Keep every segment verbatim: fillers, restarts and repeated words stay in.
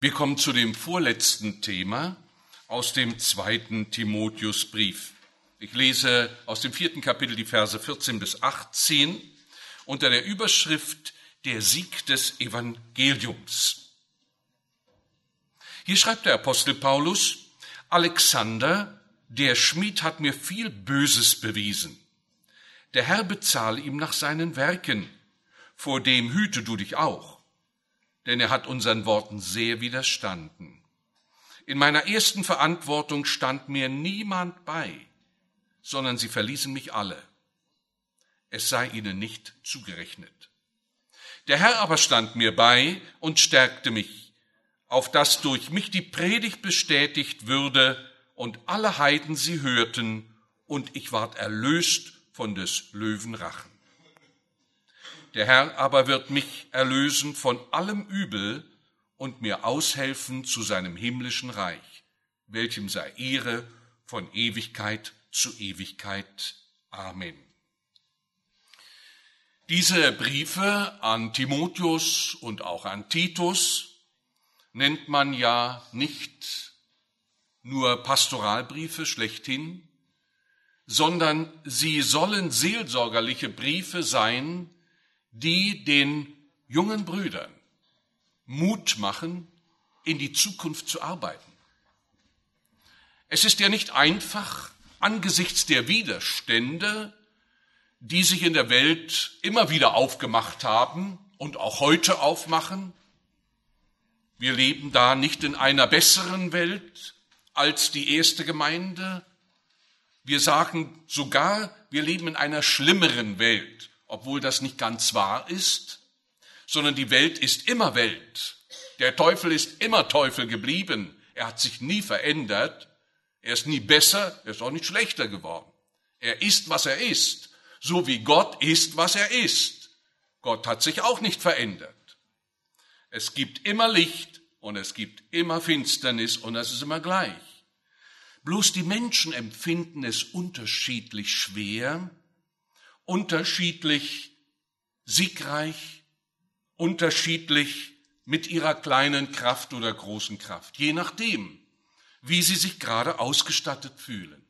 Wir kommen zu dem vorletzten Thema aus dem zweiten Timotheusbrief. Ich lese aus dem vierten Kapitel die Verse vierzehn bis achtzehn unter der Überschrift Der Sieg des Evangeliums. Hier schreibt der Apostel Paulus: Alexander, der Schmied, hat mir viel Böses bewiesen. Der Herr bezahle ihm nach seinen Werken. Vor dem hüte du dich auch, denn er hat unseren Worten sehr widerstanden. In meiner ersten Verantwortung stand mir niemand bei, sondern sie verließen mich alle. Es sei ihnen nicht zugerechnet. Der Herr aber stand mir bei und stärkte mich, auf dass durch mich die Predigt bestätigt würde und alle Heiden sie hörten, und ich ward erlöst von des Löwen Rachen. Der Herr aber wird mich erlösen von allem Übel und mir aushelfen zu seinem himmlischen Reich, welchem sei Ehre von Ewigkeit zu Ewigkeit. Amen. Diese Briefe an Timotheus und auch an Titus nennt man ja nicht nur Pastoralbriefe schlechthin, sondern sie sollen seelsorgerliche Briefe sein, die den jungen Brüdern Mut machen, in die Zukunft zu arbeiten. Es ist ja nicht einfach, angesichts der Widerstände, die sich in der Welt immer wieder aufgemacht haben und auch heute aufmachen. Wir leben da nicht in einer besseren Welt als die erste Gemeinde. Wir sagen sogar, wir leben in einer schlimmeren Welt, obwohl das nicht ganz wahr ist, sondern die Welt ist immer Welt. Der Teufel ist immer Teufel geblieben. Er hat sich nie verändert. Er ist nie besser, er ist auch nicht schlechter geworden. Er ist, was er ist, so wie Gott ist, was er ist. Gott hat sich auch nicht verändert. Es gibt immer Licht und es gibt immer Finsternis und es ist immer gleich. Bloß die Menschen empfinden es unterschiedlich schwer, unterschiedlich siegreich, unterschiedlich mit ihrer kleinen Kraft oder großen Kraft, je nachdem, wie sie sich gerade ausgestattet fühlen.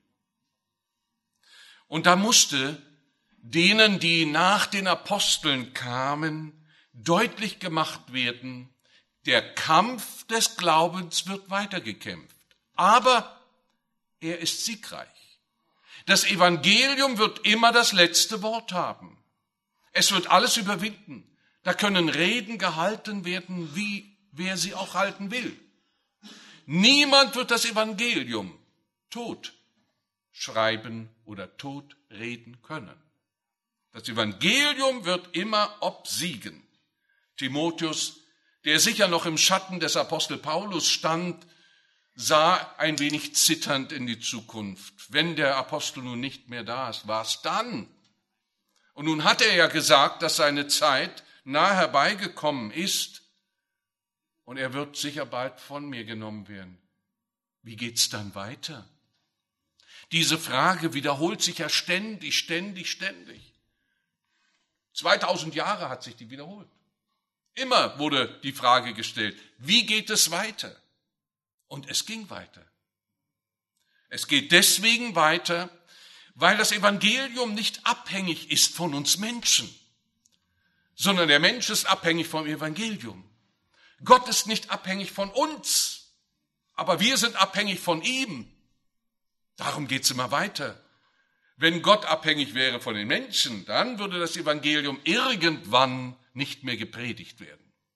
Und da musste denen, die nach den Aposteln kamen, deutlich gemacht werden, der Kampf des Glaubens wird weitergekämpft, aber er ist siegreich. Das Evangelium wird immer das letzte Wort haben. Es wird alles überwinden. Da können Reden gehalten werden, wie wer sie auch halten will. Niemand wird das Evangelium tot schreiben oder tot reden können. Das Evangelium wird immer obsiegen. Timotheus, der sicher noch im Schatten des Apostel Paulus stand, sah ein wenig zitternd in die Zukunft. Wenn der Apostel nun nicht mehr da ist, was dann? Und nun hat er ja gesagt, dass seine Zeit nahe herbeigekommen ist und er wird sicher bald von mir genommen werden. Wie geht's dann weiter? Diese Frage wiederholt sich ja ständig, ständig, ständig. zweitausend Jahre hat sich die wiederholt. Immer wurde die Frage gestellt, wie geht es weiter? Und es ging weiter. Es geht deswegen weiter, weil das Evangelium nicht abhängig ist von uns Menschen, sondern der Mensch ist abhängig vom Evangelium. Gott ist nicht abhängig von uns, aber wir sind abhängig von ihm. Darum geht es immer weiter. Wenn Gott abhängig wäre von den Menschen, dann würde das Evangelium irgendwann nicht mehr gepredigt werden.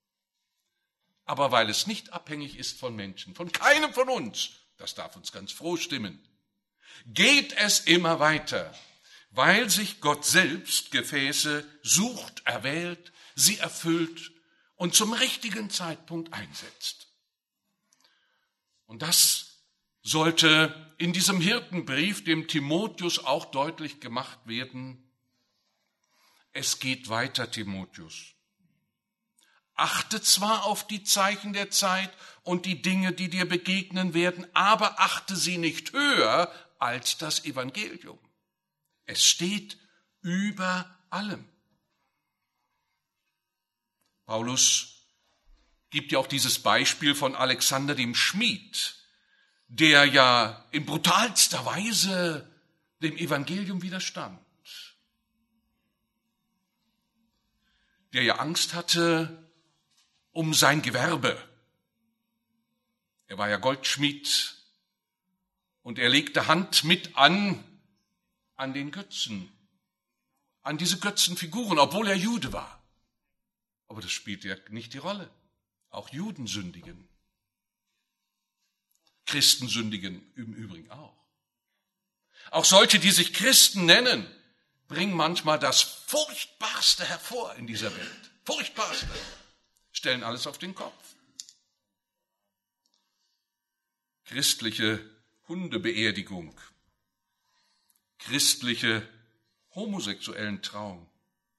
Aber weil es nicht abhängig ist von Menschen, von keinem von uns, das darf uns ganz froh stimmen, geht es immer weiter, weil sich Gott selbst Gefäße sucht, erwählt, sie erfüllt und zum richtigen Zeitpunkt einsetzt. Und das sollte in diesem Hirtenbrief dem Timotheus auch deutlich gemacht werden. Es geht weiter, Timotheus. Achte zwar auf die Zeichen der Zeit und die Dinge, die dir begegnen werden, aber achte sie nicht höher als das Evangelium. Es steht über allem. Paulus gibt ja auch dieses Beispiel von Alexander dem Schmied, der ja in brutalster Weise dem Evangelium widerstand, der ja Angst hatte um sein Gewerbe. Er war ja Goldschmied und er legte Hand mit an an den Götzen, an diese Götzenfiguren, obwohl er Jude war. Aber das spielt ja nicht die Rolle. Auch Juden sündigen. Christen sündigen im Übrigen auch. Auch solche, die sich Christen nennen, bringen manchmal das Furchtbarste hervor in dieser Welt. Furchtbarste. Stellen alles auf den Kopf. Christliche Hundebeerdigung. Christliche homosexuellen Trauung.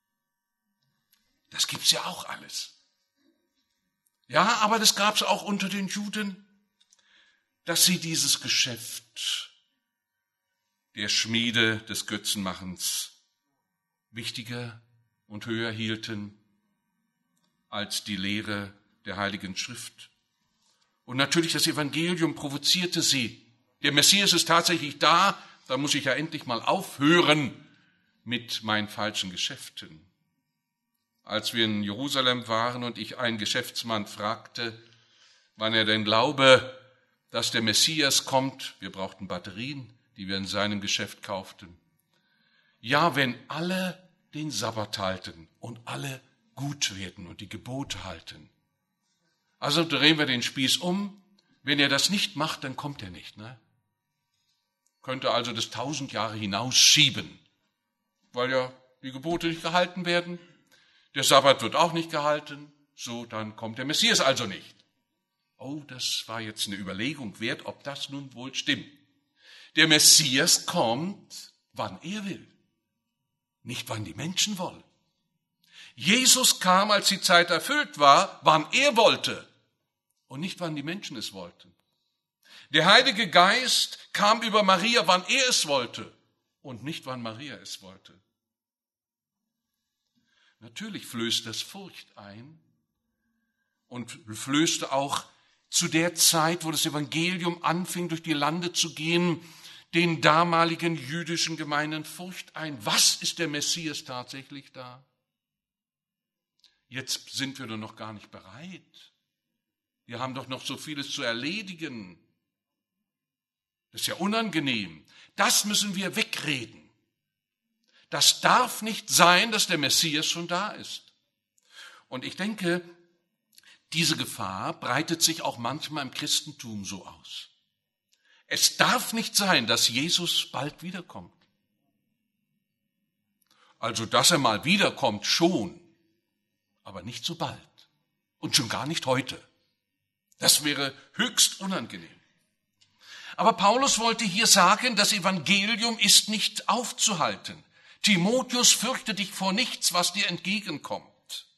Das gibt's ja auch alles. Ja, aber das gab's auch unter den Juden, dass sie dieses Geschäft der Schmiede des Götzenmachens wichtiger und höher hielten als die Lehre der Heiligen Schrift. Und natürlich das Evangelium provozierte sie. Der Messias ist tatsächlich da, da muss ich ja endlich mal aufhören mit meinen falschen Geschäften. Als wir in Jerusalem waren und ich einen Geschäftsmann fragte, wann er denn glaube, dass der Messias kommt, wir brauchten Batterien, die wir in seinem Geschäft kauften. Ja, wenn alle den Sabbat halten und alle gut werden und die Gebote halten. Also drehen wir den Spieß um. Wenn er das nicht macht, dann kommt er nicht. Ne? Könnte also das tausend Jahre hinausschieben, weil ja die Gebote nicht gehalten werden. Der Sabbat wird auch nicht gehalten. So, dann kommt der Messias also nicht. Oh, das war jetzt eine Überlegung wert, ob das nun wohl stimmt. Der Messias kommt, wann er will, nicht wann die Menschen wollen. Jesus kam, als die Zeit erfüllt war, wann er wollte und nicht wann die Menschen es wollten. Der Heilige Geist kam über Maria, wann er es wollte und nicht wann Maria es wollte. Natürlich flößt das Furcht ein und flößte auch zu der Zeit, wo das Evangelium anfing, durch die Lande zu gehen, den damaligen jüdischen Gemeinden Furcht ein. Was ist der Messias tatsächlich da? Jetzt sind wir doch noch gar nicht bereit. Wir haben doch noch so vieles zu erledigen. Das ist ja unangenehm. Das müssen wir wegreden. Das darf nicht sein, dass der Messias schon da ist. Und ich denke, diese Gefahr breitet sich auch manchmal im Christentum so aus. Es darf nicht sein, dass Jesus bald wiederkommt. Also, dass er mal wiederkommt, schon, aber nicht so bald und schon gar nicht heute. Das wäre höchst unangenehm. Aber Paulus wollte hier sagen, das Evangelium ist nicht aufzuhalten. Timotheus, fürchte dich vor nichts, was dir entgegenkommt.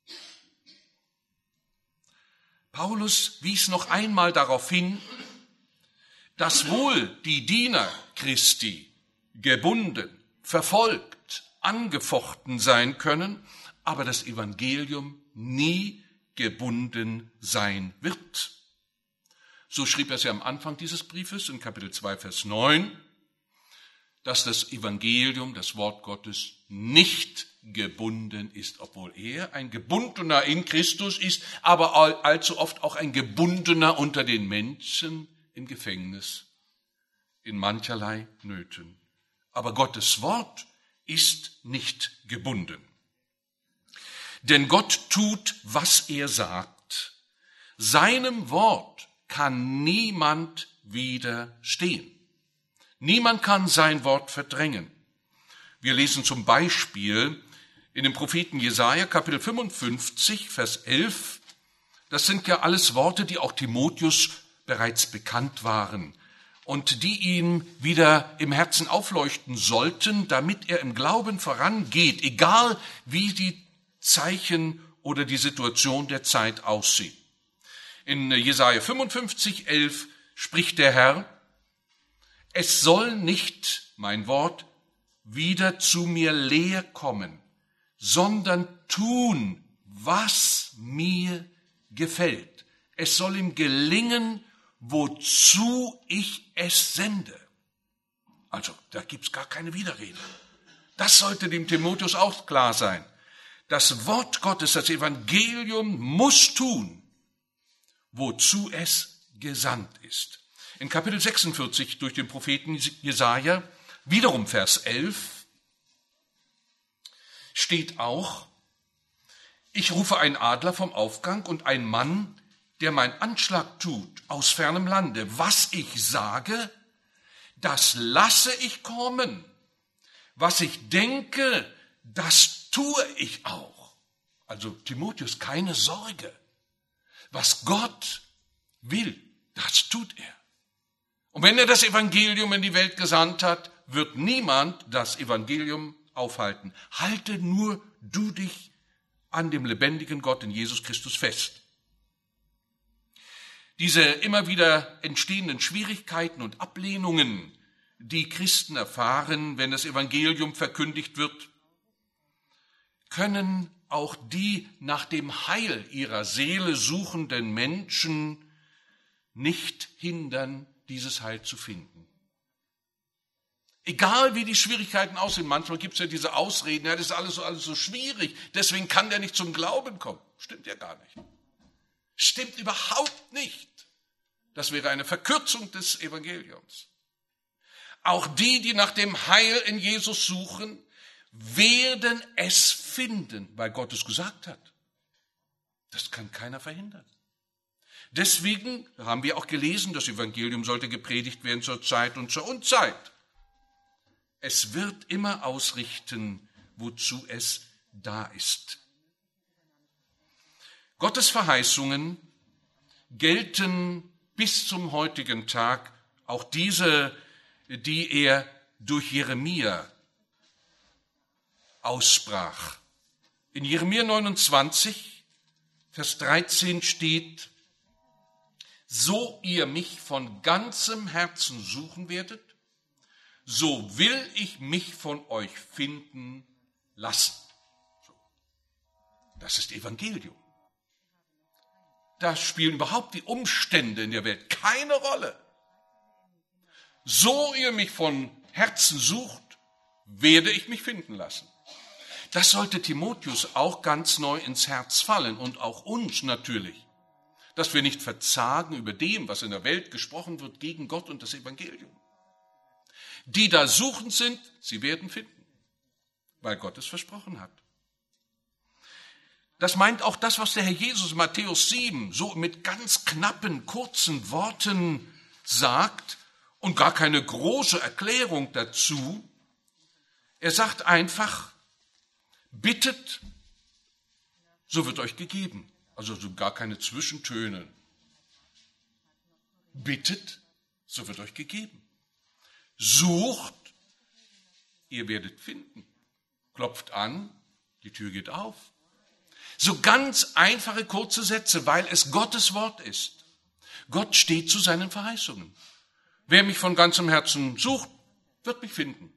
Paulus wies noch einmal darauf hin, dass wohl die Diener Christi gebunden, verfolgt, angefochten sein können, aber das Evangelium nie gebunden sein wird. So schrieb er es ja am Anfang dieses Briefes in Kapitel zwei, Vers neun, dass das Evangelium, das Wort Gottes, nicht gebunden ist, obwohl er ein Gebundener in Christus ist, aber allzu oft auch ein Gebundener unter den Menschen im Gefängnis, in mancherlei Nöten. Aber Gottes Wort ist nicht gebunden. Denn Gott tut, was er sagt. Seinem Wort kann niemand widerstehen. Niemand kann sein Wort verdrängen. Wir lesen zum Beispiel in dem Propheten Jesaja, Kapitel fünfundfünfzig, Vers elf. Das sind ja alles Worte, die auch Timotheus bereits bekannt waren und die ihm wieder im Herzen aufleuchten sollten, damit er im Glauben vorangeht, egal wie die Zeichen oder die Situation der Zeit aussieht. In Jesaja fünfundfünfzig, elf spricht der Herr: Es soll nicht, mein Wort, wieder zu mir leer kommen, sondern tun, was mir gefällt. Es soll ihm gelingen, wozu ich es sende. Also, da gibt's gar keine Widerrede. Das sollte dem Timotheus auch klar sein. Das Wort Gottes, das Evangelium muss tun, wozu es gesandt ist. In Kapitel sechsundvierzig durch den Propheten Jesaja, wiederum Vers elf, steht auch: Ich rufe einen Adler vom Aufgang und einen Mann, der mein Anschlag tut, aus fernem Lande. Was ich sage, das lasse ich kommen. Was ich denke, das tue ich auch. Also Timotheus, keine Sorge. Was Gott will, das tut er. Und wenn er das Evangelium in die Welt gesandt hat, wird niemand das Evangelium aufhalten. Halte nur du dich an dem lebendigen Gott in Jesus Christus fest. Diese immer wieder entstehenden Schwierigkeiten und Ablehnungen, die Christen erfahren, wenn das Evangelium verkündigt wird, können auch die nach dem Heil ihrer Seele suchenden Menschen nicht hindern, dieses Heil zu finden. Egal wie die Schwierigkeiten aussehen, manchmal gibt es ja diese Ausreden, ja, das ist alles so, alles so schwierig, deswegen kann der nicht zum Glauben kommen. Stimmt ja gar nicht. Stimmt überhaupt nicht. Das wäre eine Verkürzung des Evangeliums. Auch die, die nach dem Heil in Jesus suchen, werden es finden, weil Gott es gesagt hat. Das kann keiner verhindern. Deswegen haben wir auch gelesen, das Evangelium sollte gepredigt werden zur Zeit und zur Unzeit. Es wird immer ausrichten, wozu es da ist. Gottes Verheißungen gelten bis zum heutigen Tag, auch diese, die er durch Jeremia aussprach. In Jeremia neunundzwanzig, Vers dreizehn steht: So ihr mich von ganzem Herzen suchen werdet, so will ich mich von euch finden lassen. Das ist Evangelium. Da spielen überhaupt die Umstände in der Welt keine Rolle. So ihr mich von Herzen sucht, werde ich mich finden lassen. Das sollte Timotheus auch ganz neu ins Herz fallen und auch uns natürlich, dass wir nicht verzagen über dem, was in der Welt gesprochen wird, gegen Gott und das Evangelium. Die da suchend sind, sie werden finden, weil Gott es versprochen hat. Das meint auch das, was der Herr Jesus in Matthäus sieben so mit ganz knappen, kurzen Worten sagt und gar keine große Erklärung dazu. Er sagt einfach: Bittet, so wird euch gegeben. Also so gar keine Zwischentöne. Bittet, so wird euch gegeben. Sucht, ihr werdet finden. Klopft an, die Tür geht auf. So ganz einfache, kurze Sätze, weil es Gottes Wort ist. Gott steht zu seinen Verheißungen. Wer mich von ganzem Herzen sucht, wird mich finden.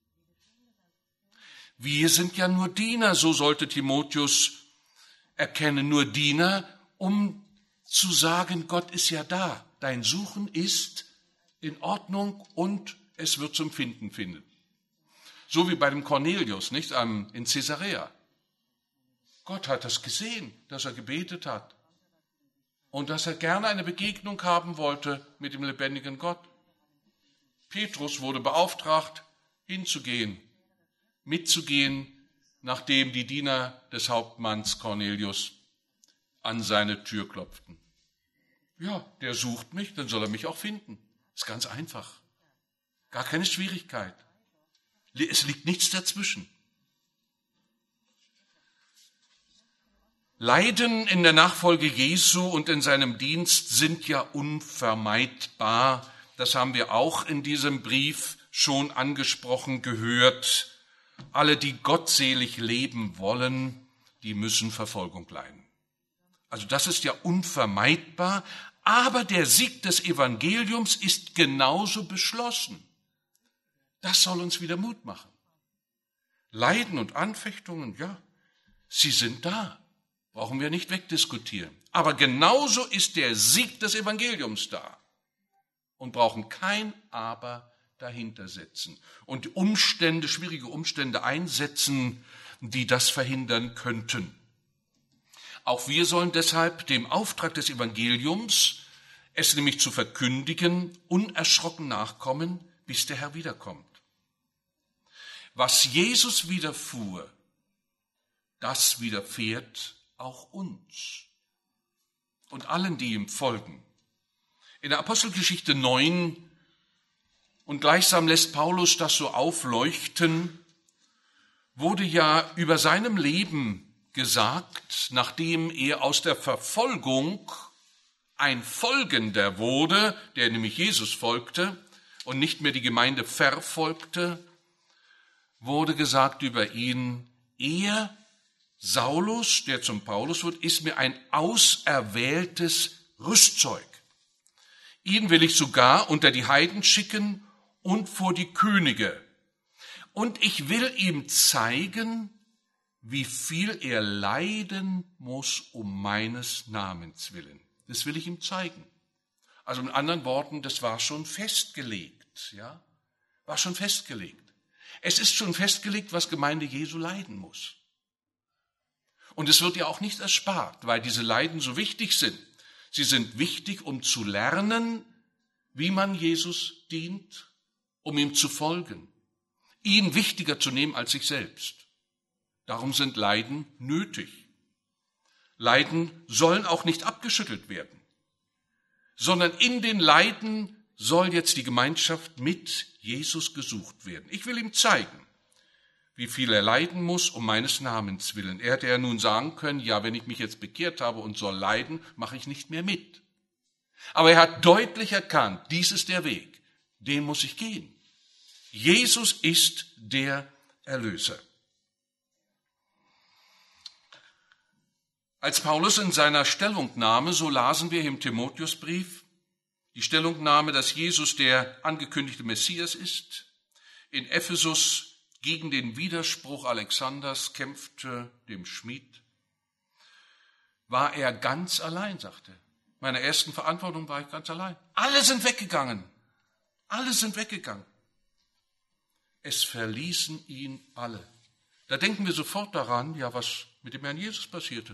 Wir sind ja nur Diener, so sollte Timotheus erkennen, nur Diener, um zu sagen, Gott ist ja da. Dein Suchen ist in Ordnung und es wird zum Finden finden. So wie bei dem Cornelius, nicht, in Caesarea. Gott hat das gesehen, dass er gebetet hat und dass er gerne eine Begegnung haben wollte mit dem lebendigen Gott. Petrus wurde beauftragt, hinzugehen, mitzugehen, nachdem die Diener des Hauptmanns Cornelius an seine Tür klopften. Ja, der sucht mich, dann soll er mich auch finden. Ist ganz einfach. Gar keine Schwierigkeit. Es liegt nichts dazwischen. Leiden in der Nachfolge Jesu und in seinem Dienst sind ja unvermeidbar. Das haben wir auch in diesem Brief schon angesprochen gehört. Alle, die gottselig leben wollen, die müssen Verfolgung leiden. Also das ist ja unvermeidbar, aber der Sieg des Evangeliums ist genauso beschlossen. Das soll uns wieder Mut machen. Leiden und Anfechtungen, ja, sie sind da. Brauchen wir nicht wegdiskutieren. Aber genauso ist der Sieg des Evangeliums da und brauchen kein Aber dahinter setzen und Umstände, schwierige Umstände einsetzen, die das verhindern könnten. Auch wir sollen deshalb dem Auftrag des Evangeliums, es nämlich zu verkündigen, unerschrocken nachkommen, bis der Herr wiederkommt. Was Jesus widerfuhr, das widerfährt auch uns und allen, die ihm folgen. In der Apostelgeschichte neun, und gleichsam lässt Paulus das so aufleuchten, wurde ja über seinem Leben gesagt, nachdem er aus der Verfolgung ein Folgender wurde, der nämlich Jesus folgte und nicht mehr die Gemeinde verfolgte, wurde gesagt über ihn, er, Saulus, der zum Paulus wird, ist mir ein auserwähltes Rüstzeug. Ihn will ich sogar unter die Heiden schicken und vor die Könige. Und ich will ihm zeigen, wie viel er leiden muss um meines Namens willen. Das will ich ihm zeigen. Also mit anderen Worten, das war schon festgelegt, ja, war schon festgelegt. Es ist schon festgelegt, was Gemeinde Jesu leiden muss. Und es wird ja auch nicht erspart, weil diese Leiden so wichtig sind. Sie sind wichtig, um zu lernen, wie man Jesus dient, um ihm zu folgen, ihn wichtiger zu nehmen als sich selbst. Darum sind Leiden nötig. Leiden sollen auch nicht abgeschüttelt werden, sondern in den Leiden soll jetzt die Gemeinschaft mit Jesus gesucht werden. Ich will ihm zeigen, wie viel er leiden muss um meines Namens willen. Er hätte ja nun sagen können, ja, wenn ich mich jetzt bekehrt habe und soll leiden, mache ich nicht mehr mit. Aber er hat deutlich erkannt, dies ist der Weg, den muss ich gehen. Jesus ist der Erlöser. Als Paulus in seiner Stellungnahme, so lasen wir im Timotheusbrief, die Stellungnahme, dass Jesus der angekündigte Messias ist, in Ephesus gegen den Widerspruch Alexanders kämpfte, dem Schmied, war er ganz allein, sagte er. Meiner ersten Verantwortung war ich ganz allein. Alle sind weggegangen. Alle sind weggegangen. Es verließen ihn alle. Da denken wir sofort daran, ja, was mit dem Herrn Jesus passierte.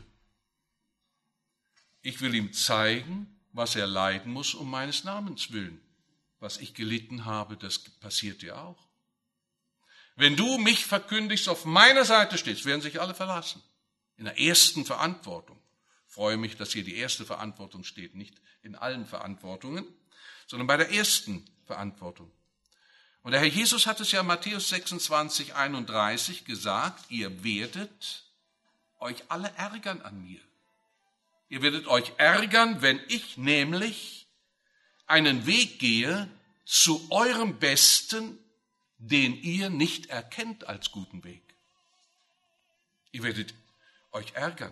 Ich will ihm zeigen, was er leiden muss um meines Namens willen. Was ich gelitten habe, das passiert dir auch. Wenn du mich verkündigst, auf meiner Seite stehst, werden sich alle verlassen. In der ersten Verantwortung. Ich freue mich, dass hier die erste Verantwortung steht, nicht in allen Verantwortungen, sondern bei der ersten Verantwortung. Und der Herr Jesus hat es ja in Matthäus sechsundzwanzig, einunddreißig gesagt, ihr werdet euch alle ärgern an mir. Ihr werdet euch ärgern, wenn ich nämlich einen Weg gehe zu eurem Besten, den ihr nicht erkennt als guten Weg. Ihr werdet euch ärgern.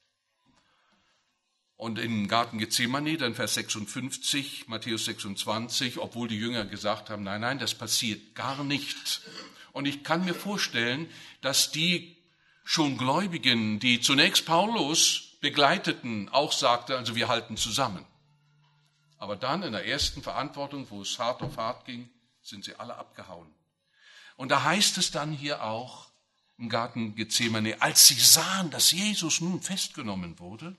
Und im Garten Gethsemane, dann Vers sechsundfünfzig, Matthäus sechsundzwanzig, obwohl die Jünger gesagt haben, nein, nein, das passiert gar nicht. Und ich kann mir vorstellen, dass die schon Gläubigen, die zunächst Paulus begleiteten, auch sagten, also wir halten zusammen. Aber dann in der ersten Verantwortung, wo es hart auf hart ging, sind sie alle abgehauen. Und da heißt es dann hier auch im Garten Gethsemane, als sie sahen, dass Jesus nun festgenommen wurde,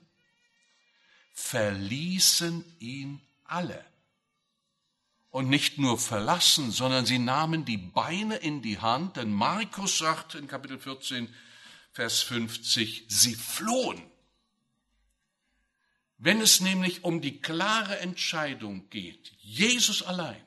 verließen ihn alle. Und nicht nur verlassen, sondern sie nahmen die Beine in die Hand, denn Markus sagt in Kapitel vierzehn, Vers fünfzig, sie flohen. Wenn es nämlich um die klare Entscheidung geht, Jesus allein,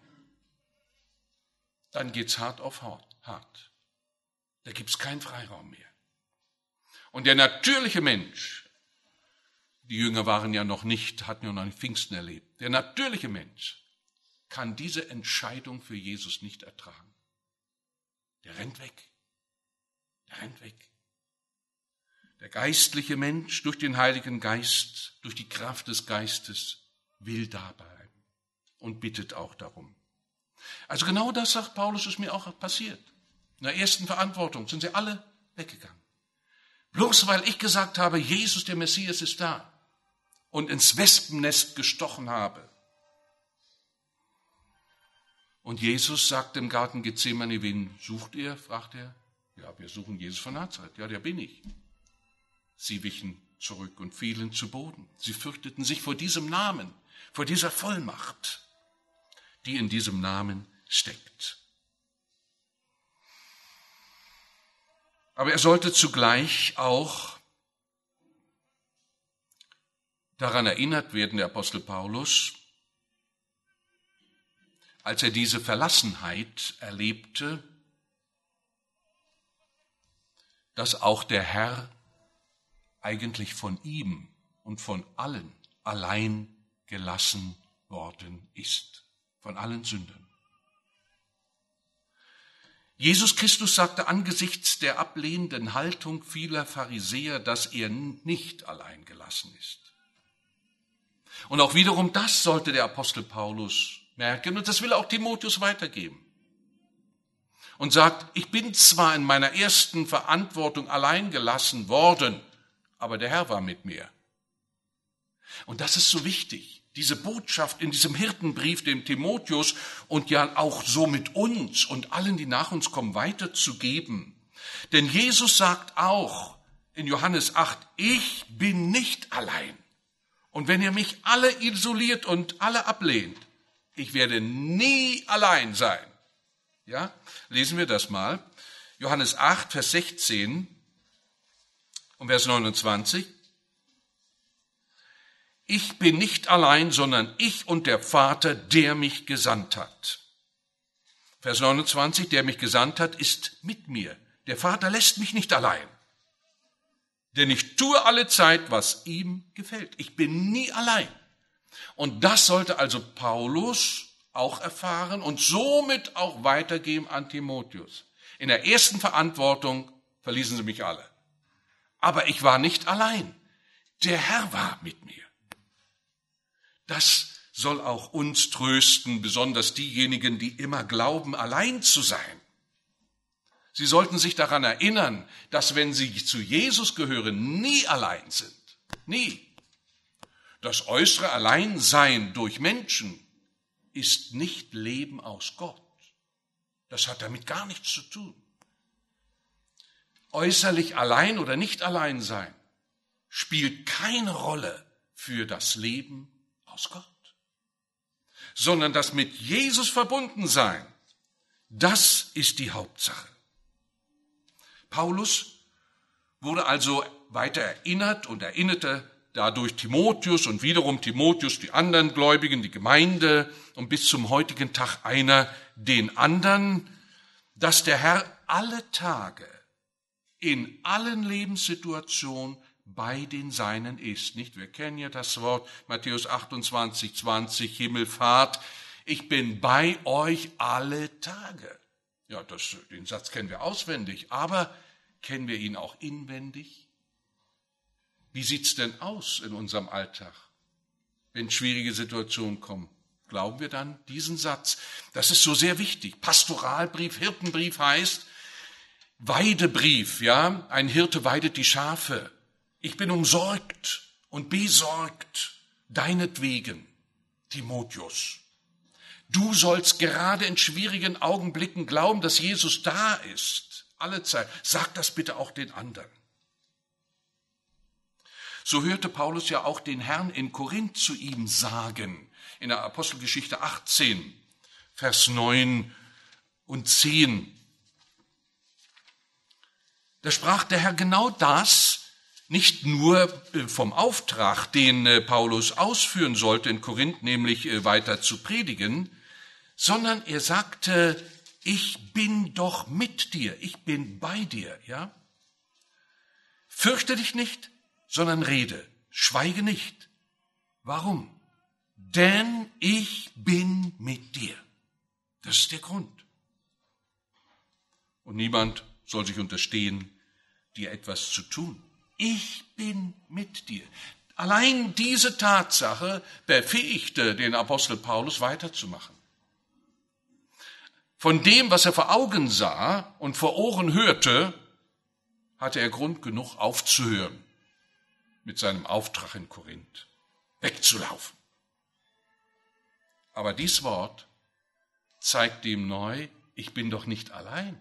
dann geht's hart auf hart. Da gibt's keinen Freiraum mehr. Und der natürliche Mensch, die Jünger waren ja noch nicht, hatten ja noch nicht Pfingsten erlebt, der natürliche Mensch kann diese Entscheidung für Jesus nicht ertragen. Der rennt weg. Der rennt weg. Der geistliche Mensch durch den Heiligen Geist, durch die Kraft des Geistes will da bleiben und bittet auch darum. Also genau das, sagt Paulus, ist mir auch passiert. In der ersten Verantwortung sind sie alle weggegangen. Bloß weil ich gesagt habe, Jesus, der Messias, ist da. und ins Wespennest gestochen habe. Und Jesus sagt im Garten Gethsemane, wen sucht ihr? Fragt er. Ja, wir suchen Jesus von Nazareth. Ja, der bin ich. Sie wichen zurück und fielen zu Boden. Sie fürchteten sich vor diesem Namen, vor dieser Vollmacht, die in diesem Namen steckt. Aber er sollte zugleich auch daran erinnert werden, der Apostel Paulus, als er diese Verlassenheit erlebte, dass auch der Herr eigentlich von ihm und von allen allein gelassen worden ist, von allen Sündern. Jesus Christus sagte angesichts der ablehnenden Haltung vieler Pharisäer, dass er nicht allein gelassen ist. Und auch wiederum das sollte der Apostel Paulus merken, und das will auch Timotheus weitergeben. Und sagt, ich bin zwar in meiner ersten Verantwortung allein gelassen worden, aber der Herr war mit mir. Und das ist so wichtig, diese Botschaft in diesem Hirtenbrief dem Timotheus und ja auch so mit uns und allen, die nach uns kommen, weiterzugeben. Denn Jesus sagt auch in Johannes acht, ich bin nicht allein. Und wenn ihr mich alle isoliert und alle ablehnt, ich werde nie allein sein. Ja, lesen wir das mal. Johannes acht, Vers sechzehn und Vers neunundzwanzig. Ich bin nicht allein, sondern ich und der Vater, der mich gesandt hat. Vers neunundzwanzig, der mich gesandt hat, ist mit mir. Der Vater lässt mich nicht allein. Denn ich tue alle Zeit, was ihm gefällt. Ich bin nie allein. Und das sollte also Paulus auch erfahren und somit auch weitergeben an Timotheus. In der ersten Verantwortung verließen sie mich alle. Aber ich war nicht allein. Der Herr war mit mir. Das soll auch uns trösten, besonders diejenigen, die immer glauben, allein zu sein. Sie sollten sich daran erinnern, dass wenn sie zu Jesus gehören, nie allein sind. Nie. Das äußere Alleinsein durch Menschen ist nicht Leben aus Gott. Das hat damit gar nichts zu tun. Äußerlich allein oder nicht allein sein spielt keine Rolle für das Leben aus Gott, sondern das mit Jesus verbunden sein, das ist die Hauptsache. Paulus wurde also weiter erinnert und erinnerte dadurch Timotheus und wiederum Timotheus die anderen Gläubigen, die Gemeinde und bis zum heutigen Tag einer den anderen, dass der Herr alle Tage in allen Lebenssituationen bei den Seinen ist. Nicht? Wir kennen ja das Wort Matthäus achtundzwanzig, zwanzig, Himmelfahrt. Ich bin bei euch alle Tage. Ja, das, den Satz kennen wir auswendig, aber kennen wir ihn auch inwendig? Wie sieht's denn aus in unserem Alltag, wenn schwierige Situationen kommen? Glauben wir dann diesen Satz? Das ist so sehr wichtig. Pastoralbrief, Hirtenbrief heißt Weidebrief, ja? Ein Hirte weidet die Schafe. Ich bin umsorgt und besorgt deinetwegen, Timotheus. Du sollst gerade in schwierigen Augenblicken glauben, dass Jesus da ist. Alle Zeit. Sag das bitte auch den anderen. So hörte Paulus ja auch den Herrn in Korinth zu ihm sagen. In der Apostelgeschichte achtzehn, Vers neun und zehn. Da sprach der Herr genau das, nicht nur vom Auftrag, den Paulus ausführen sollte in Korinth, nämlich weiter zu predigen, sondern er sagte, ich bin doch mit dir, ich bin bei dir, ja? Fürchte dich nicht, sondern rede, schweige nicht. Warum? Denn ich bin mit dir. Das ist der Grund. Und niemand soll sich unterstehen, dir etwas zu tun. Ich bin mit dir. Allein diese Tatsache befähigte den Apostel Paulus weiterzumachen. Von dem, was er vor Augen sah und vor Ohren hörte, hatte er Grund genug aufzuhören mit seinem Auftrag in Korinth. wegzulaufen. Aber dies Wort zeigt ihm neu, ich bin doch nicht allein.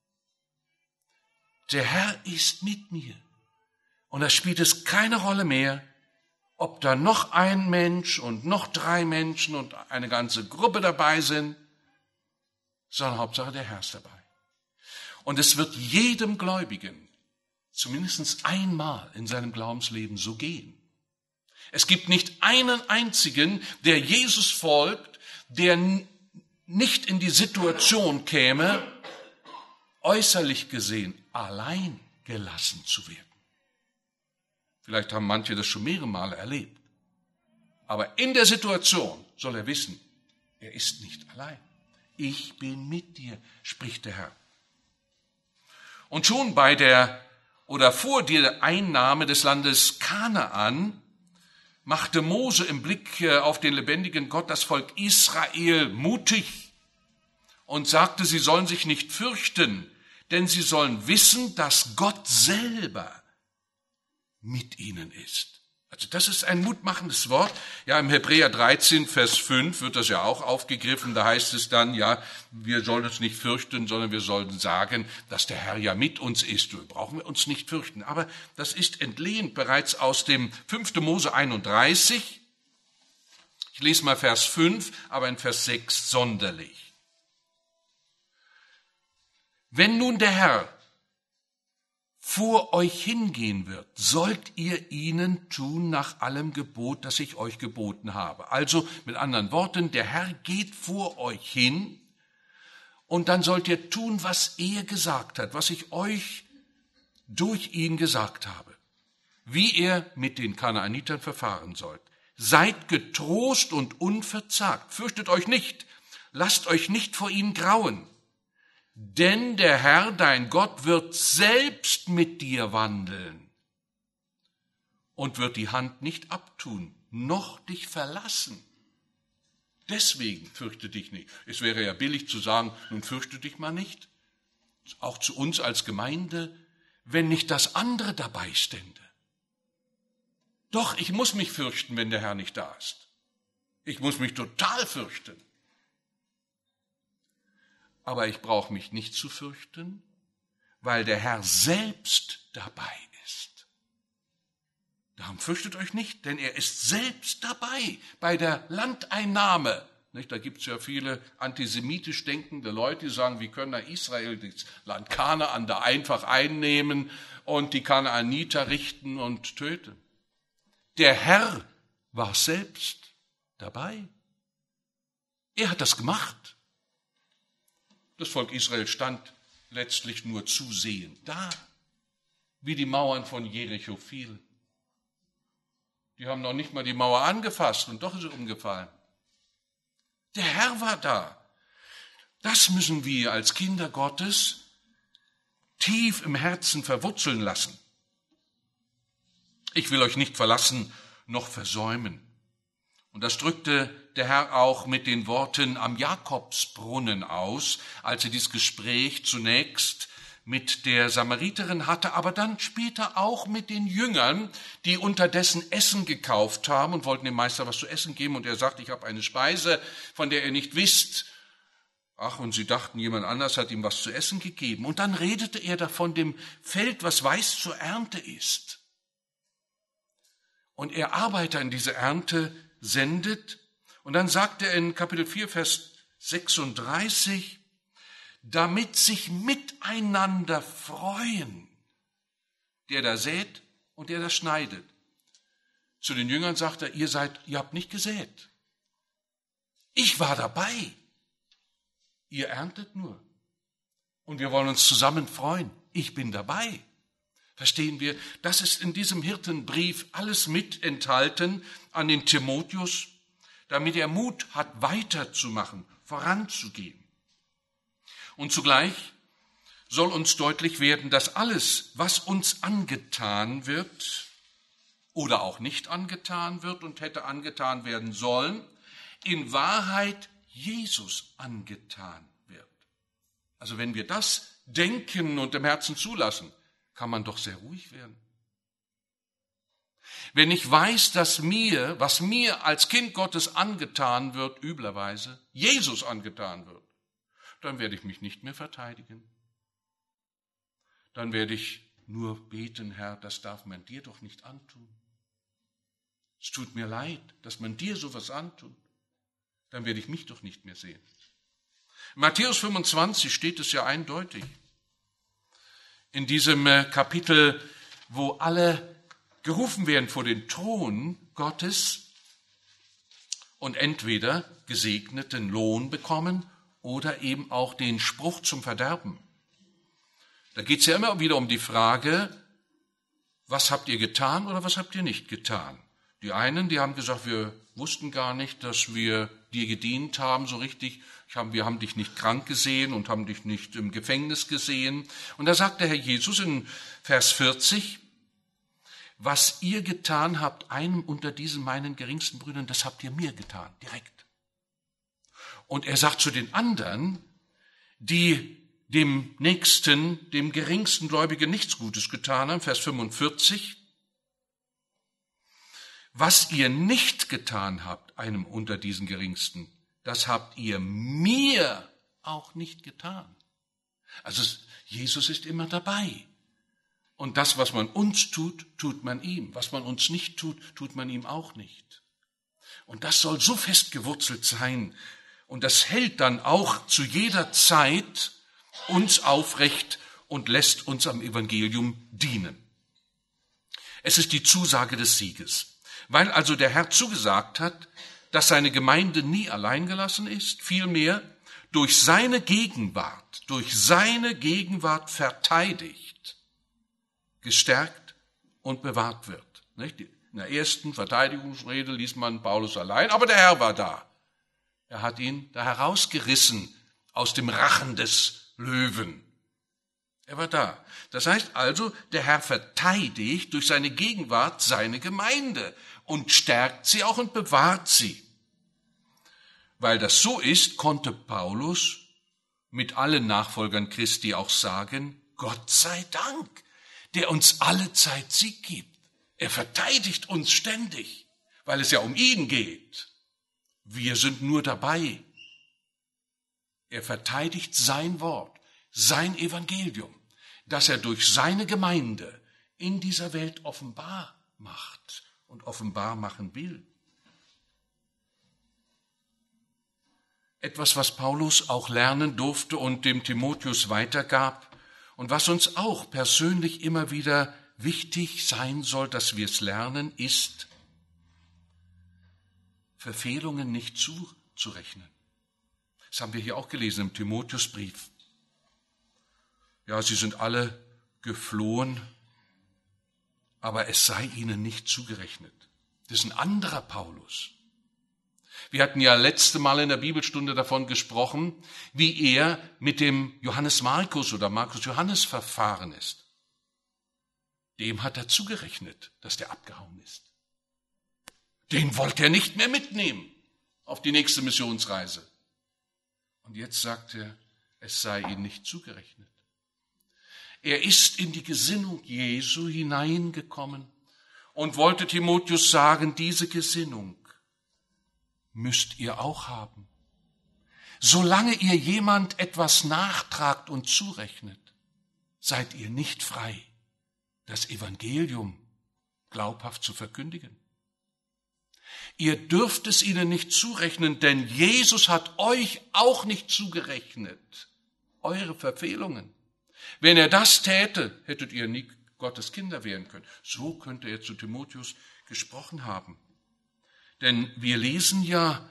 Der Herr ist mit mir. Und da spielt es keine Rolle mehr, ob da noch ein Mensch und noch drei Menschen und eine ganze Gruppe dabei sind, sondern Hauptsache der Herr ist dabei. Und es wird jedem Gläubigen zumindest einmal in seinem Glaubensleben so gehen. Es gibt nicht einen einzigen, der Jesus folgt, der nicht in die Situation käme, äußerlich gesehen allein gelassen zu werden. Vielleicht haben manche das schon mehrere Male erlebt. Aber in der Situation soll er wissen, er ist nicht allein. Ich bin mit dir, spricht der Herr. Und schon bei der oder vor der Einnahme des Landes Kanaan machte Mose im Blick auf den lebendigen Gott das Volk Israel mutig und sagte, sie sollen sich nicht fürchten, denn sie sollen wissen, dass Gott selber mit ihnen ist. Also das ist ein mutmachendes Wort. Ja, im Hebräer dreizehn, Vers fünf wird das ja auch aufgegriffen. Da heißt es dann, ja, wir sollen uns nicht fürchten, sondern wir sollen sagen, dass der Herr ja mit uns ist. Wir brauchen uns nicht fürchten. Aber das ist entlehnt bereits aus dem fünften Mose einunddreißig. Ich lese mal Vers fünf, aber in Vers sechs sonderlich. Wenn nun der Herr vor euch hingehen wird, sollt ihr ihnen tun nach allem Gebot, das ich euch geboten habe. Also mit anderen Worten, der Herr geht vor euch hin und dann sollt ihr tun, was er gesagt hat, was ich euch durch ihn gesagt habe, wie er mit den Kanaanitern verfahren sollt. Seid getrost und unverzagt, fürchtet euch nicht, lasst euch nicht vor ihnen grauen. Denn der Herr, dein Gott, wird selbst mit dir wandeln und wird die Hand nicht abtun, noch dich verlassen. Deswegen fürchte dich nicht. Es wäre ja billig zu sagen, nun fürchte dich mal nicht. Auch zu uns als Gemeinde, wenn nicht das andere dabei stände. Doch, ich muss mich fürchten, wenn der Herr nicht da ist. Ich muss mich total fürchten. Aber ich brauche mich nicht zu fürchten, weil der Herr selbst dabei ist. Darum fürchtet euch nicht, denn er ist selbst dabei bei der Landeinnahme. Da gibt es ja viele antisemitisch denkende Leute, die sagen, wie können da Israel das Land Kanaan da einfach einnehmen und die Kanaaniter richten und töten. Der Herr war selbst dabei. Er hat das gemacht. Das Volk Israel stand letztlich nur zusehend da, wie die Mauern von Jericho fielen. Die haben noch nicht mal die Mauer angefasst und doch ist sie umgefallen. Der Herr war da. Das müssen wir als Kinder Gottes tief im Herzen verwurzeln lassen. Ich will euch nicht verlassen noch versäumen. Und das drückte der Herr auch mit den Worten am Jakobsbrunnen aus, als er dieses Gespräch zunächst mit der Samariterin hatte, aber dann später auch mit den Jüngern, die unterdessen Essen gekauft haben und wollten dem Meister was zu essen geben. Und er sagt, ich habe eine Speise, von der ihr nicht wisst. Ach, und sie dachten, jemand anders hat ihm was zu essen gegeben. Und dann redete er davon dem Feld, was weiß zur Ernte ist. Und er Arbeiter in diese Ernte sendet. Und dann sagt er in Kapitel vier, Vers sechsunddreißig, damit sich miteinander freuen, der da sät und der da schneidet. Zu den Jüngern sagt er, ihr seid, ihr habt nicht gesät. Ich war dabei. Ihr erntet nur. Und wir wollen uns zusammen freuen. Ich bin dabei. Verstehen wir, das ist in diesem Hirtenbrief alles mit enthalten an den Timotheus, damit er Mut hat, weiterzumachen, voranzugehen. Und zugleich soll uns deutlich werden, dass alles, was uns angetan wird oder auch nicht angetan wird und hätte angetan werden sollen, in Wahrheit Jesus angetan wird. Also wenn wir das denken und im Herzen zulassen, kann man doch sehr ruhig werden. Wenn ich weiß, dass mir, was mir als Kind Gottes angetan wird, üblerweise Jesus angetan wird, dann werde ich mich nicht mehr verteidigen. Dann werde ich nur beten, Herr, das darf man dir doch nicht antun. Es tut mir leid, dass man dir sowas antut. Dann werde ich mich doch nicht mehr sehen. In Matthäus fünfundzwanzig steht es ja eindeutig. In diesem Kapitel, wo alle gerufen werden vor den Thron Gottes und entweder gesegneten Lohn bekommen oder eben auch den Spruch zum Verderben. Da geht es ja immer wieder um die Frage, was habt ihr getan oder was habt ihr nicht getan? Die einen, die haben gesagt, wir wussten gar nicht, dass wir dir gedient haben so richtig. Wir haben dich nicht krank gesehen und haben dich nicht im Gefängnis gesehen. Und da sagt der Herr Jesus in Vers vierzig, was ihr getan habt, einem unter diesen meinen geringsten Brüdern, das habt ihr mir getan, direkt. Und er sagt zu den anderen, die dem Nächsten, dem geringsten Gläubigen nichts Gutes getan haben, Vers fünfundvierzig, was ihr nicht getan habt, einem unter diesen geringsten, das habt ihr mir auch nicht getan. Also Jesus ist immer dabei. Und das, was man uns tut, tut man ihm. Was man uns nicht tut, tut man ihm auch nicht. Und das soll so fest gewurzelt sein. Und das hält dann auch zu jeder Zeit uns aufrecht und lässt uns am Evangelium dienen. Es ist die Zusage des Sieges. Weil also der Herr zugesagt hat, dass seine Gemeinde nie allein gelassen ist, vielmehr durch seine Gegenwart, durch seine Gegenwart verteidigt, gestärkt und bewahrt wird. In der ersten Verteidigungsrede liest man Paulus allein, aber der Herr war da. Er hat ihn da herausgerissen aus dem Rachen des Löwen. Er war da. Das heißt also, der Herr verteidigt durch seine Gegenwart seine Gemeinde und stärkt sie auch und bewahrt sie. Weil das so ist, konnte Paulus mit allen Nachfolgern Christi auch sagen, Gott sei Dank, der uns alle Zeit Sieg gibt. Er verteidigt uns ständig, weil es ja um ihn geht. Wir sind nur dabei. Er verteidigt sein Wort, sein Evangelium, das er durch seine Gemeinde in dieser Welt offenbar macht und offenbar machen will. Etwas, was Paulus auch lernen durfte und dem Timotheus weitergab und was uns auch persönlich immer wieder wichtig sein soll, dass wir es lernen, ist, Verfehlungen nicht zuzurechnen. Das haben wir hier auch gelesen im Timotheusbrief. Ja, sie sind alle geflohen, aber es sei ihnen nicht zugerechnet. Das ist ein anderer Paulus. Wir hatten ja letzte Mal in der Bibelstunde davon gesprochen, wie er mit dem Johannes Markus oder Markus Johannes verfahren ist. Dem hat er zugerechnet, dass der abgehauen ist. Den wollte er nicht mehr mitnehmen auf die nächste Missionsreise. Und jetzt sagt er, es sei ihm nicht zugerechnet. Er ist in die Gesinnung Jesu hineingekommen und wollte Timotheus sagen, diese Gesinnung müsst ihr auch haben. Solange ihr jemand etwas nachtragt und zurechnet, seid ihr nicht frei, das Evangelium glaubhaft zu verkündigen. Ihr dürft es ihnen nicht zurechnen, denn Jesus hat euch auch nicht zugerechnet, eure Verfehlungen. Wenn er das täte, hättet ihr nie Gottes Kinder werden können. So könnte er zu Timotheus gesprochen haben. Denn wir lesen ja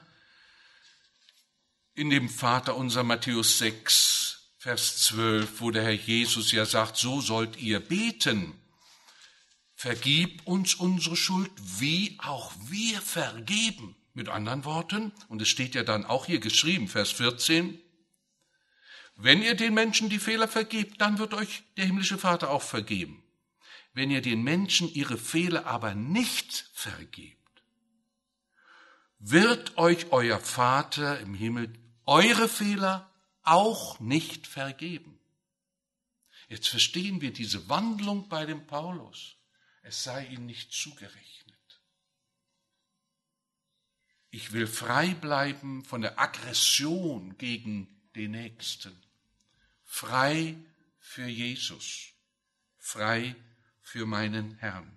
in dem Vaterunser Matthäus sechs, Vers zwölf, wo der Herr Jesus ja sagt, so sollt ihr beten. Vergib uns unsere Schuld, wie auch wir vergeben. Mit anderen Worten, und es steht ja dann auch hier geschrieben, Vers vierzehn, wenn ihr den Menschen die Fehler vergebt, dann wird euch der himmlische Vater auch vergeben. Wenn ihr den Menschen ihre Fehler aber nicht vergebt, wird euch euer Vater im Himmel eure Fehler auch nicht vergeben. Jetzt verstehen wir diese Wandlung bei dem Paulus. es sei ihnen nicht zugerechnet. Ich will frei bleiben von der Aggression gegen den Nächsten. Frei für Jesus, frei für meinen Herrn.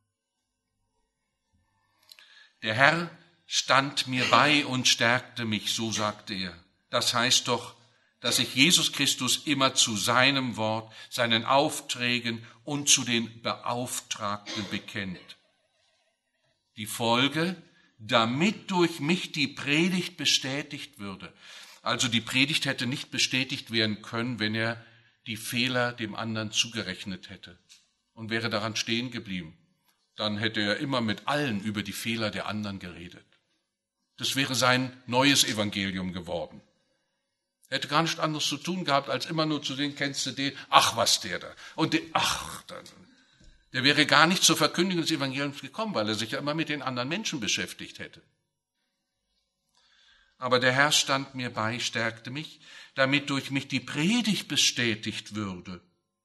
Der Herr stand mir bei und stärkte mich, so sagte er. Das heißt doch, dass sich Jesus Christus immer zu seinem Wort, seinen Aufträgen und zu den Beauftragten bekennt. Die Folge, damit durch mich die Predigt bestätigt würde. Also die Predigt hätte nicht bestätigt werden können, wenn er die Fehler dem anderen zugerechnet hätte und wäre daran stehen geblieben. Dann hätte er immer mit allen über die Fehler der anderen geredet. Das wäre sein neues Evangelium geworden. Er hätte gar nichts anderes zu tun gehabt, als immer nur zu sehen, kennst du den? Ach, was der da. Und der, ach, dann. Der wäre gar nicht zur Verkündigung des Evangeliums gekommen, weil er sich ja immer mit den anderen Menschen beschäftigt hätte. Aber der Herr stand mir bei, stärkte mich, damit durch mich die Predigt bestätigt würde.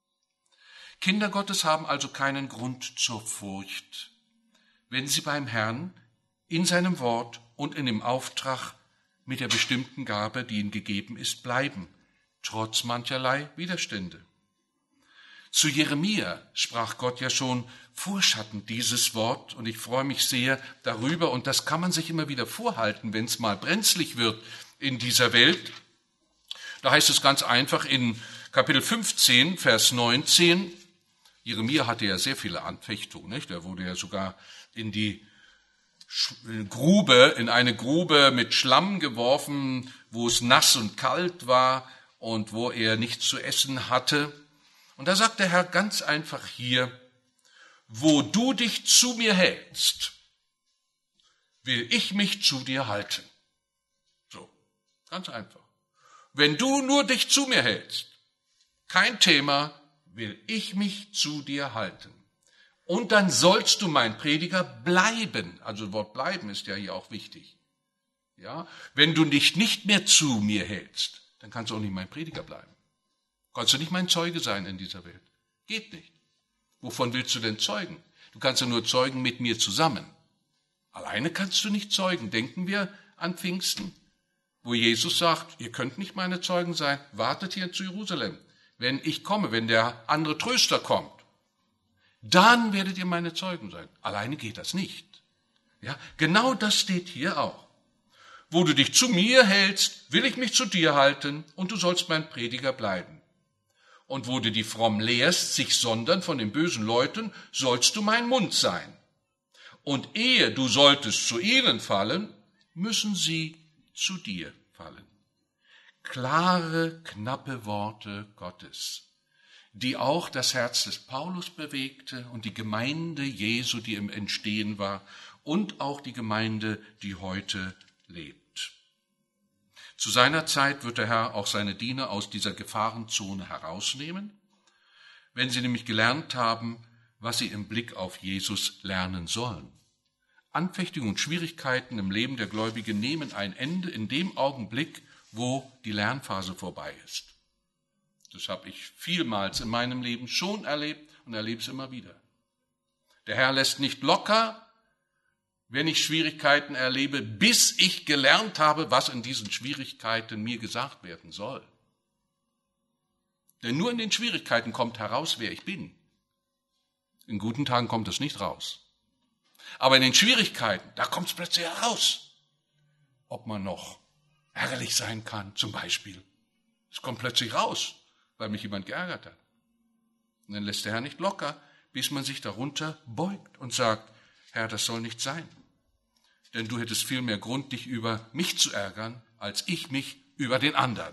Kinder Gottes haben also keinen Grund zur Furcht, wenn sie beim Herrn in seinem Wort und in dem Auftrag mit der bestimmten Gabe, die ihnen gegeben ist, bleiben, trotz mancherlei Widerstände. Zu Jeremia sprach Gott ja schon vorschattend dieses Wort und ich freue mich sehr darüber und das kann man sich immer wieder vorhalten, wenn es mal brenzlig wird in dieser Welt. Da heißt es ganz einfach in Kapitel fünfzehn, Vers neunzehn, Jeremia hatte ja sehr viele Anfechtungen, nicht? Er wurde ja sogar in die Grube, in eine Grube mit Schlamm geworfen, wo es nass und kalt war und wo er nichts zu essen hatte. Und da sagt der Herr ganz einfach hier, wo du dich zu mir hältst, will ich mich zu dir halten. So, ganz einfach. Wenn du nur dich zu mir hältst, kein Thema, will ich mich zu dir halten. Und dann sollst du mein Prediger bleiben. Also das Wort bleiben ist ja hier auch wichtig. Ja, wenn du dich nicht mehr zu mir hältst, dann kannst du auch nicht mein Prediger bleiben. Kannst du nicht mein Zeuge sein in dieser Welt. Geht nicht. Wovon willst du denn zeugen? Du kannst ja nur zeugen mit mir zusammen. Alleine kannst du nicht zeugen. Denken wir an Pfingsten, wo Jesus sagt, ihr könnt nicht meine Zeugen sein, wartet hier zu Jerusalem. Wenn ich komme, wenn der andere Tröster kommt, dann werdet ihr meine Zeugen sein. Alleine geht das nicht. Ja, genau das steht hier auch. Wo du dich zu mir hältst, will ich mich zu dir halten und du sollst mein Prediger bleiben. Und wo du die fromm lehrst, sich sondern von den bösen Leuten, sollst du mein Mund sein. Und ehe du solltest zu ihnen fallen, müssen sie zu dir fallen. Klare, knappe Worte Gottes, die auch das Herz des Paulus bewegte und die Gemeinde Jesu, die im Entstehen war, und auch die Gemeinde, die heute lebt. Zu seiner Zeit wird der Herr auch seine Diener aus dieser Gefahrenzone herausnehmen, wenn sie nämlich gelernt haben, was sie im Blick auf Jesus lernen sollen. Anfechtungen und Schwierigkeiten im Leben der Gläubigen nehmen ein Ende in dem Augenblick, wo die Lernphase vorbei ist. Das habe ich vielmals in meinem Leben schon erlebt und erlebe es immer wieder. Der Herr lässt nicht locker, wenn ich Schwierigkeiten erlebe, bis ich gelernt habe, was in diesen Schwierigkeiten mir gesagt werden soll. Denn nur in den Schwierigkeiten kommt heraus, wer ich bin. In guten Tagen kommt es nicht raus. Aber in den Schwierigkeiten, da kommt es plötzlich heraus, ob man noch ärgerlich sein kann, zum Beispiel. Es kommt plötzlich raus, weil mich jemand geärgert hat. Und dann lässt der Herr nicht locker, bis man sich darunter beugt und sagt, Herr, das soll nicht sein. Denn du hättest viel mehr Grund, dich über mich zu ärgern, als ich mich über den anderen.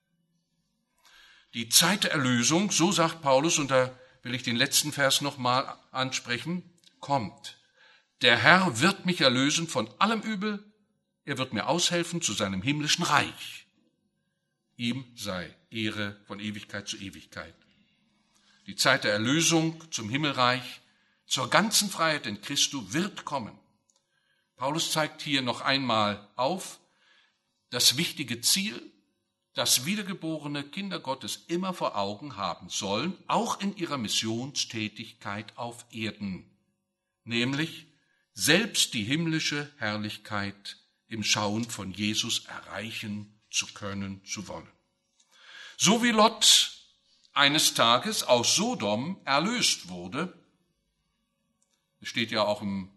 Die Zeit der Erlösung, so sagt Paulus, und da will ich den letzten Vers nochmal ansprechen, kommt. Der Herr wird mich erlösen von allem Übel, er wird mir aushelfen zu seinem himmlischen Reich. Ihm sei Ehre von Ewigkeit zu Ewigkeit. Die Zeit der Erlösung zum Himmelreich, zur ganzen Freiheit in Christo wird kommen. Paulus zeigt hier noch einmal auf das wichtige Ziel, das wiedergeborene Kinder Gottes immer vor Augen haben sollen, auch in ihrer Missionstätigkeit auf Erden. nämlich selbst die himmlische Herrlichkeit im Schauen von Jesus erreichen zu können, zu wollen. So wie Lot eines Tages aus Sodom erlöst wurde, es steht ja auch im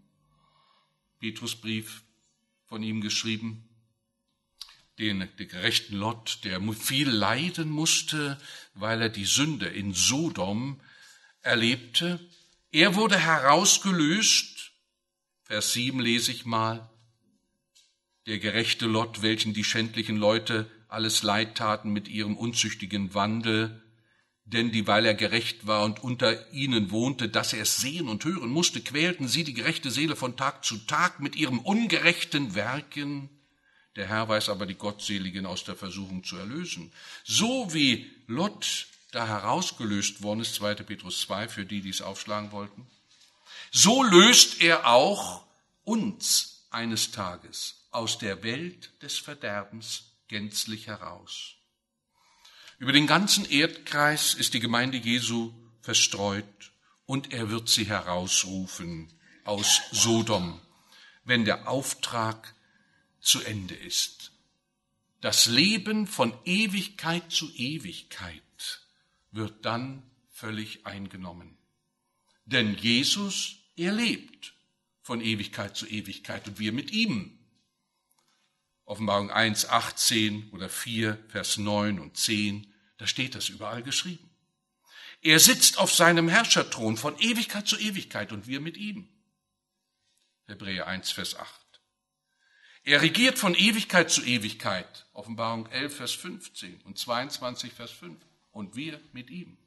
Petrusbrief von ihm geschrieben, den, den gerechten Lot, der viel leiden musste, weil er die Sünde in Sodom erlebte. Er wurde herausgelöst, Vers sieben lese ich mal, der gerechte Lot, welchen die schändlichen Leute alles Leid taten mit ihrem unzüchtigen Wandel, denn dieweil er gerecht war und unter ihnen wohnte, dass er es sehen und hören musste, quälten sie die gerechte Seele von Tag zu Tag mit ihrem ungerechten Werken. Der Herr weiß aber, die Gottseligen aus der Versuchung zu erlösen. So wie Lot da herausgelöst worden ist, zweiter Petrus zwei, für die, die es aufschlagen wollten, so löst er auch uns eines Tages aus der Welt des Verderbens gänzlich heraus. Über den ganzen Erdkreis ist die Gemeinde Jesu verstreut und er wird sie herausrufen aus Sodom, wenn der Auftrag zu Ende ist. Das Leben von Ewigkeit zu Ewigkeit wird dann völlig eingenommen. Denn Jesus, er lebt von Ewigkeit zu Ewigkeit und wir mit ihm. Offenbarung eins, achtzehn oder vier, Vers neun und zehn, da steht das überall geschrieben. Er sitzt auf seinem Herrscherthron von Ewigkeit zu Ewigkeit und wir mit ihm. Hebräer eins, Vers acht. Er regiert von Ewigkeit zu Ewigkeit. Offenbarung elf, Vers fünfzehn und zweiundzwanzig, Vers fünf. Und wir mit ihm.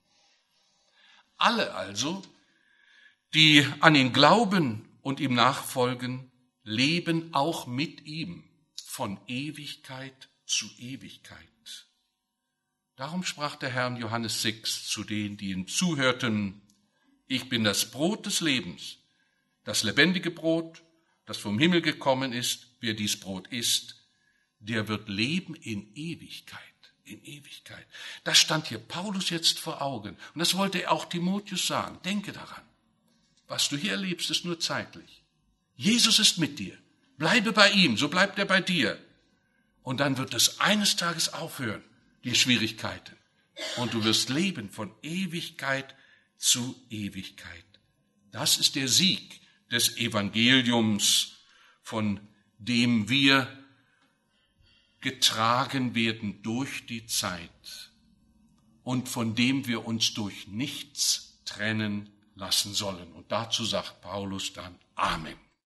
Alle also, die an ihn glauben und ihm nachfolgen, leben auch mit ihm von Ewigkeit zu Ewigkeit. Darum sprach der Herr in Johannes sechs zu denen, die ihm zuhörten, ich bin das Brot des Lebens, das lebendige Brot, das vom Himmel gekommen ist. Wer dies Brot isst, der wird leben in Ewigkeit, in Ewigkeit. Das stand hier Paulus jetzt vor Augen. Und das wollte er auch Timotheus sagen. Denke daran, was du hier erlebst, ist nur zeitlich. Jesus ist mit dir. Bleibe bei ihm, so bleibt er bei dir. Und dann wird es eines Tages aufhören, die Schwierigkeiten. Und du wirst leben von Ewigkeit zu Ewigkeit. Das ist der Sieg des Evangeliums, von dem wir getragen werden durch die Zeit und von dem wir uns durch nichts trennen lassen sollen. Und dazu sagt Paulus dann Amen.